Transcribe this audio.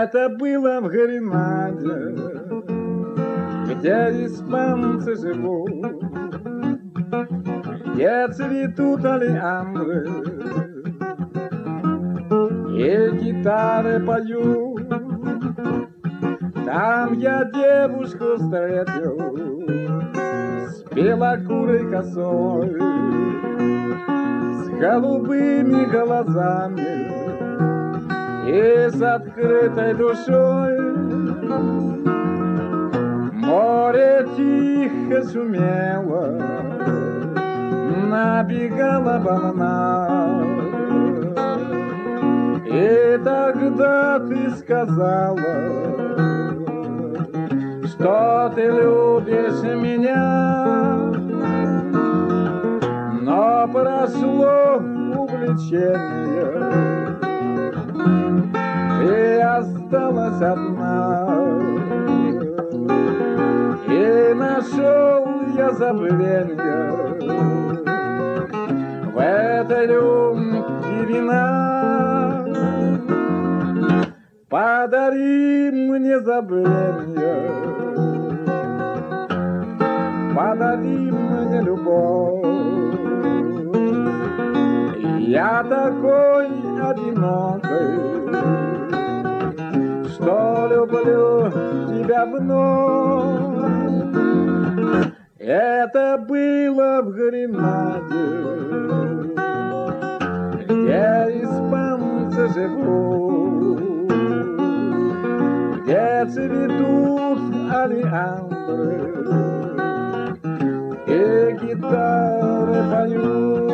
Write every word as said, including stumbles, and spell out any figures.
Это было в Гренаде, где испанцы живут, где цветут олеандры и гитары поют. Там я девушку встретил с белокурой косой, с голубыми глазами и с открытой душой. Море тихо шумело, набегала волна, и тогда ты сказала, что ты любишь меня. Но прошло увлечение, и осталась одна. И нашел я забвенье в этой рюмке вина. Подари мне забвенье, подари мне любовь. Я такой одинокий, что люблю тебя вновь. Это было в Гренаде, где испанцы живут, где цветут олеандры и гитары поют.